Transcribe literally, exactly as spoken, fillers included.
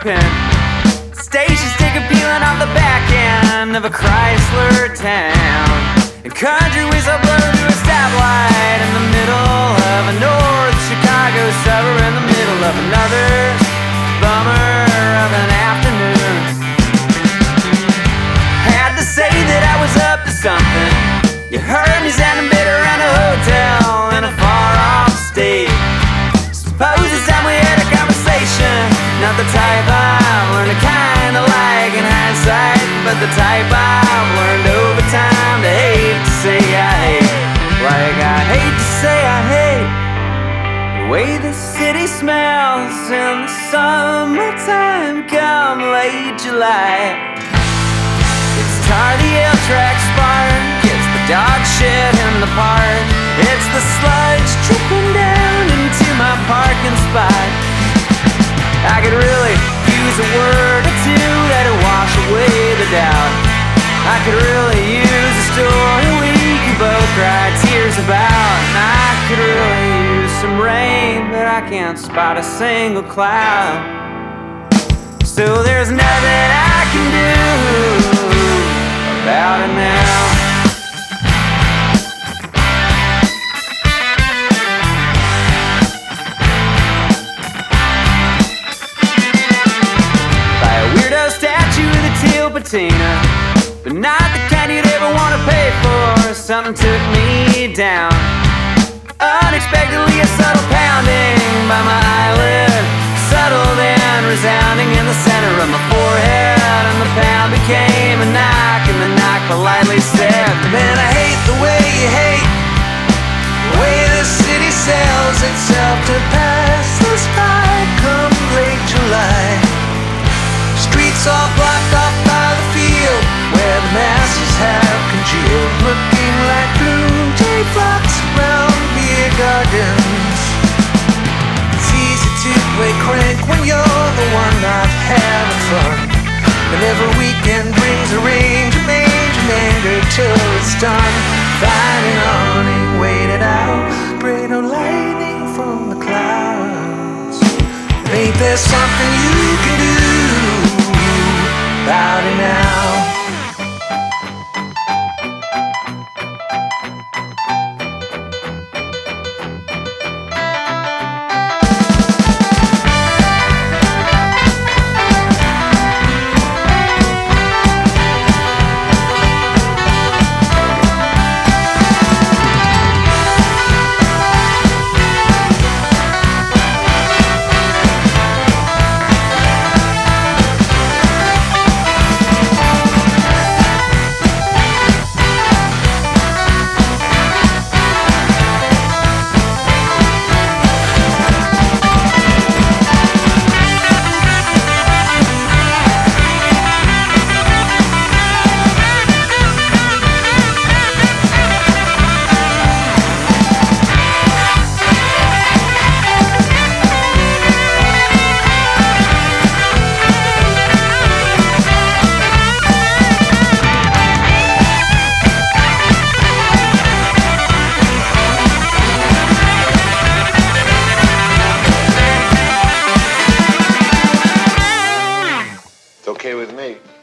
hairpin. Station sticker peeling off the back end of a Chrysler town. And country whistle blowing through a stoplight in the middle of a North Chicago suburb, in the middle of another bummer of an afternoon. Had to say that I was up to something. You heard me sounding bitter around a hotel in a far-off state. Suppose it's time we had a conversation. Not the type I've learned to kinda like in hindsight, but the type I've learned over time to hate to say I hate. Like I hate to say I hate the way the city smells in the summertime come late July. It's tar the L-track spark, it's the dog shit in the park, it's the sludge trickling down into my parking spot. I could really use a word or two that'll wash away the doubt. I could really use a story we can both cry tears about. And I could really use some rain, but I can't spot a single cloud. So there's nothing I can do about it now. Buy a weirdo statue with a teal patina, but not the kind you'd ever want to pay for. Something took me down unexpectedly, a subtle pounding by my eyelid, subtle then resounding in the center of my forehead. And the pound became a knock, and the knock politely said, man, I hate the way you hate the way the city sells itself to pass us by come late July. Streets all blocked off by the field where the masses have congealed, looking like blue jay flocks around beer gardens. It's easy to play crank when you're the one not having fun, and every weekend brings a range of major anger till it's done. Finding awning, wait it out, pray no lightning from the clouds. Ain't there something you can do about it now? It's okay with me.